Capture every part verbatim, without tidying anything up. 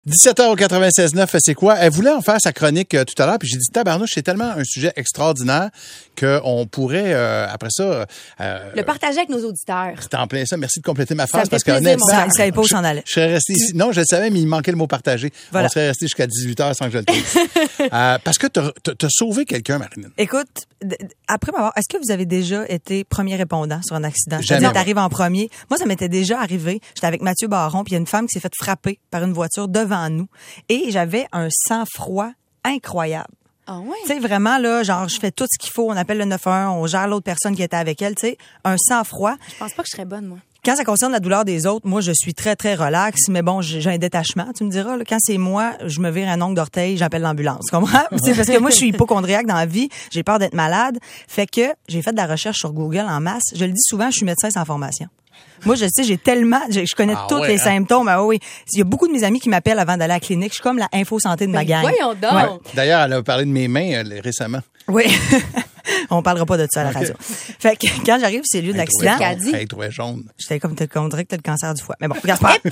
dix-sept heures au quatre-vingt-seize neuf, c'est quoi? Elle voulait en faire sa chronique euh, tout à l'heure, puis j'ai dit, tabarnouche, c'est tellement un sujet extraordinaire qu'on pourrait, euh, après ça... Euh, le partager avec nos auditeurs. C'était en plein ça. Merci de compléter ma phrase, parce que honnêtement... Ça, il savait pas où s'en allait. Je serais resté ici. Non, je le savais, mais il manquait le mot partager. Voilà. On serait resté jusqu'à dix-huit heures sans que je le dise. euh, parce que t'as, t'as sauvé quelqu'un, Marilyn. Écoute, après m'avoir... Est-ce que vous avez déjà été premier répondant sur un accident? Jamais. T'arrives en premier. Moi, ça m'était déjà arrivé. J'étais avec Mathieu Baron, puis il y a une femme qui s'est faite frapper par une voiture devant nous. Et j'avais un sang-froid incroyable. Ah ouais? Tu sais, vraiment, là, genre, je fais tout ce qu'il faut. On appelle le neuf un un, on gère l'autre personne qui était avec elle, tu sais. Un sang-froid. Je pense pas que je serais bonne, moi. Quand ça concerne la douleur des autres, moi, je suis très, très relax. Mais bon, j'ai un détachement, tu me diras. Là. Quand c'est moi, je me vire un ongle d'orteil, j'appelle l'ambulance. Tu comprends? C'est parce que moi, je suis hypochondriaque dans la vie. J'ai peur d'être malade. Fait que j'ai fait de la recherche sur Google en masse. Je le dis souvent, je suis médecin sans formation. Moi, je sais, j'ai tellement, je, je connais ah tous ouais, les hein? symptômes. Ah oui, il y a beaucoup de mes amis qui m'appellent avant d'aller à la clinique. Je suis comme la info santé de ma Ben, gang. voyons donc. Ouais. D'ailleurs, elle a parlé de mes mains euh, récemment. Oui. On parlera pas de ça à la okay. radio. Fait que quand j'arrive, c'est le lieu de l'accident. Elle trouvait jaune. J'étais comme, on dirait que t'as le cancer du foie. Mais bon, regarde pas.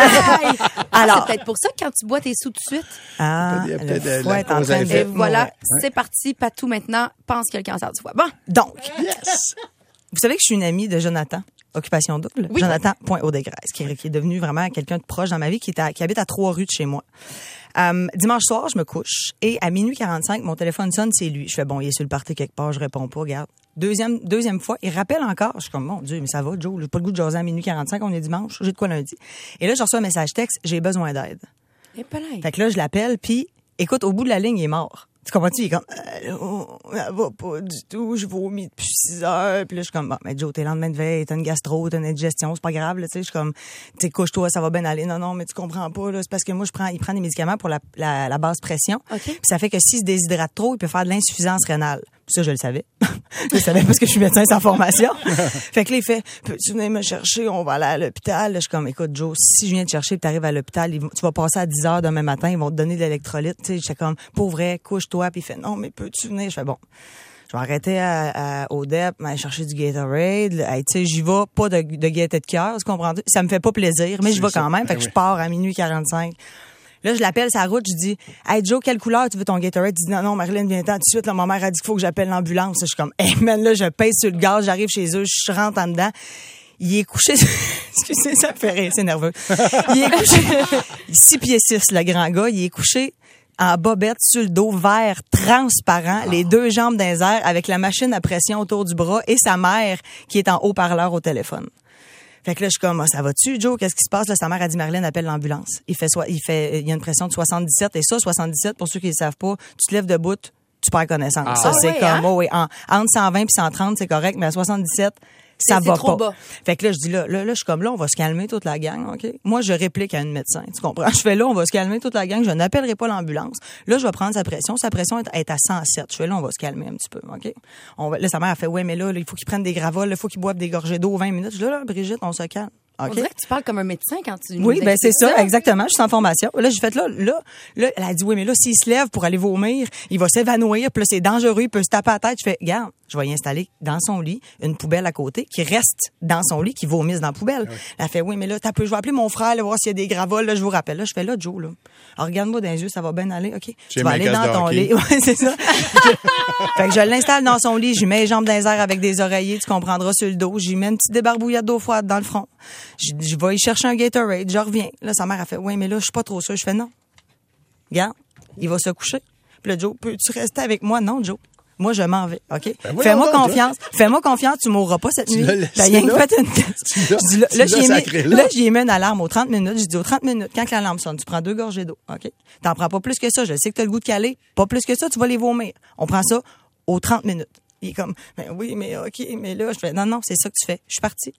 Alors. C'est peut-être pour ça que quand tu bois tes sous tout de suite. Ah, le foie est en train de... Et voilà, ouais. c'est parti. Patou maintenant pense qu'il y a le cancer du foie. Bon. Donc. Yes. Vous savez que je suis une amie de Jonathan. Occupation double. Oui. Jonathan.Audegraisse, qui est, qui est devenu vraiment quelqu'un de proche dans ma vie, qui, est à, qui habite à trois rues de chez moi. Um, dimanche soir, je me couche et à minuit quarante-cinq, mon téléphone sonne, c'est lui. Je fais, bon, il est sur le party quelque part, je réponds pas, regarde. Deuxième, deuxième fois, il rappelle encore. Je suis comme, mon Dieu, mais ça va, Joe, j'ai pas le goût de jaser à minuit quarante-cinq, on est dimanche, j'ai de quoi lundi. Et là, je reçois un message texte, j'ai besoin d'aide. Et pas là. Fait que là, je l'appelle, puis écoute, au bout de la ligne, il est mort. Tu comprends-tu? Il est comme, allô, ça va pas du tout, je vomis depuis six heures. Puis là, je suis comme, bon, mais Joe, t'es lendemain de veille, t'as une gastro, t'as une indigestion, c'est pas grave, là, tu sais. Je suis comme, tu sais, couche-toi, ça va bien aller. Non, non, mais tu comprends pas, là. C'est parce que moi, je prends, il prend des médicaments pour la, la, la basse pression. Okay. Puis ça fait que s'il se déshydrate trop, il peut faire de l'insuffisance rénale. Puis ça, je le savais. Je le savais parce que je suis médecin sans formation. Fait que là, il fait, peux-tu venir me chercher? On va aller à l'hôpital. Là, je suis comme, écoute, Joe, si je viens te chercher et t'arrives à l'hôpital, ils vont, tu vas passer à dix heures demain matin, ils vont te donner de l'électrolyte. Tu sais, j'étais comme, pour vrai, couche-toi. Puis il fait, non, mais peux-tu venir? Je fais, bon. Je vais arrêter à, à, au D E P, aller chercher du Gatorade. Hey, tu sais, j'y vais, pas de, de gaieté de cœur, tu comprends? Ça me fait pas plaisir, mais je vais quand même. Fait que je pars à minuit quarante-cinq. Là, je l'appelle sa route, je dis, hey Joe, quelle couleur tu veux ton Gatorade? Il dit, non, non, Marilyn, viens-t'en tout de suite. Là, ma mère a dit qu'il faut que j'appelle l'ambulance. Je suis comme, hey man, là, je pèse sur le gaz, j'arrive chez eux, je rentre en dedans. Il est couché, excusez, ça me fait rire, c'est nerveux. Il est couché, six pieds six, le grand gars, il est couché en bobette sur le dos, vert transparent, les deux jambes dans les airs, avec la machine à pression autour du bras et sa mère qui est en haut-parleur au téléphone. Fait que là, je suis comme, ça va-tu, Joe? Qu'est-ce qui se passe? Là, sa mère a dit, Marilyn, appelle l'ambulance. Il fait, soit, il fait, il y a une pression de soixante-dix-sept. Et ça, soixante-dix-sept, pour ceux qui ne savent pas, tu te lèves debout, tu perds connaissance. Ah. Ça, Ah c'est oui, comme, hein? oh, oui, en, entre cent vingt puis cent trente, c'est correct, mais à soixante-dix-sept, ça c'est va trop pas. Bas. Fait que là, je dis, là, là, là, je suis comme, là, on va se calmer toute la gang, OK? Moi, je réplique à une médecin, tu comprends? Je fais, là, on va se calmer toute la gang, je n'appellerai pas l'ambulance. Là, je vais prendre sa pression. Sa pression est à cent sept. Je fais, là, on va se calmer un petit peu, OK? On va, là, sa mère a fait, ouais, mais là, là il faut qu'il prenne des gravoles, il faut qu'il boive des gorgées d'eau vingt minutes. Je dis, là, là, Brigitte, on se calme. Okay. On dirait que tu parles comme un médecin quand tu Oui, ben c'est ça, ça, exactement. Je suis en formation. Là, j'ai fait là, là, là, elle a dit oui, mais là, s'il se lève pour aller vomir, il va s'évanouir, puis là, c'est dangereux, il peut se taper à la tête. Je fais, regarde, je vais y installer dans son lit une poubelle à côté qui reste dans son lit, qui vomisse dans la poubelle. Oui. Elle fait oui, mais là, t'as peu, je vais appeler mon frère, là, voir s'il y a des gravoles, là, je vous rappelle. Là, je fais là, Joe, là. Alors, regarde-moi dans les yeux, ça va bien aller, OK? Tu vas aller dans ton lit. Ouais, c'est ça. Fait que je l'installe dans son lit, j'y mets les jambes dans les airs avec des oreillers, tu comprendras, sur le dos. J'y mets une petite débarbouillade d'eau froide dans le front. Je, je vais y chercher un Gatorade, je reviens. Là, sa mère a fait, oui, mais là, je suis pas trop sûre. Je fais, non. Regarde, il va se coucher. Puis là, Joe, peux-tu rester avec moi? Non, Joe. Moi, je m'en vais, OK? Ben Fais-moi donc, confiance. Toi. Fais-moi confiance, tu mourras pas cette nuit. T'as rien que fait une test. Là, j'y ai mis, là, j'y ai mis une alarme aux trente minutes. Je dis aux trente minutes, quand l'alarme sonne, tu prends deux gorgées d'eau, OK? T'en prends pas plus que ça. Je sais que t'as le goût de caler. Pas plus que ça, tu vas les vomir. On prend ça aux trente minutes. Il est comme, ben oui, mais OK, mais là, je fais, non, non, c'est ça que tu fais. Je suis partie.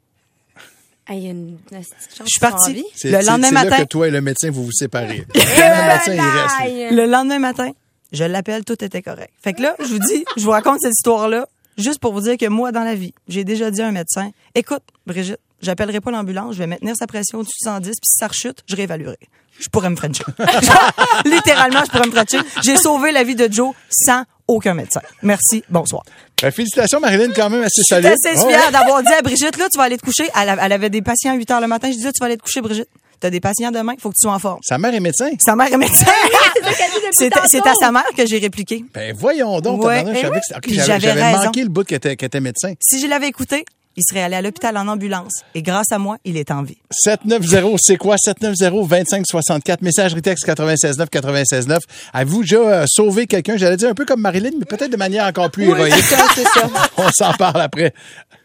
Hey, une, une je suis partie. C'est, le lendemain c'est, matin. C'est là que toi et le médecin, vous vous séparez. Le lendemain matin, il reste. Le lendemain matin, je l'appelle, tout était correct. Fait que là, je vous dis, je vous raconte cette histoire-là, juste pour vous dire que moi, dans la vie, j'ai déjà dit à un médecin, écoute, Brigitte, j'appellerai pas l'ambulance, je vais maintenir sa pression au-dessus de cent dix, puis si ça rechute, je réévaluerai. Je pourrais me frencher. Littéralement, je pourrais me frencher. J'ai sauvé la vie de Joe sans aucun médecin. Merci, bonsoir. Ben, félicitations, Marilyn, quand même, assez solide. Je suis assez fière oh, d'avoir dit à Brigitte, là, tu vas aller te coucher. Elle, elle avait des patients à huit heures le matin. Je disais, tu vas aller te coucher, Brigitte. t'as des patients demain, il faut que tu sois en forme. Sa mère est médecin? Sa mère est médecin. C'est ça qu'elle dit depuis C'est, tantôt. c'est à sa mère que j'ai répliqué. Ben voyons donc, Ouais, tabarnak, je eh savais oui. que c'était- ok, Puis j'avais, j'avais j'avais raison. manqué le bout qu'elle était, qu'elle était médecin. Si je l'avais écouté, il serait allé à l'hôpital en ambulance. Et grâce à moi, il est en vie. sept neuf zéro, c'est quoi? sept neuf zéro, vingt-cinq soixante-quatre, messagerie texte quatre-vingt-seize neuf, quatre-vingt-seize neuf. Avez-vous déjà euh, sauvé quelqu'un? J'allais dire un peu comme Marilyn, mais peut-être de manière encore plus héroïque. C'est ça, c'est ça. On s'en parle après.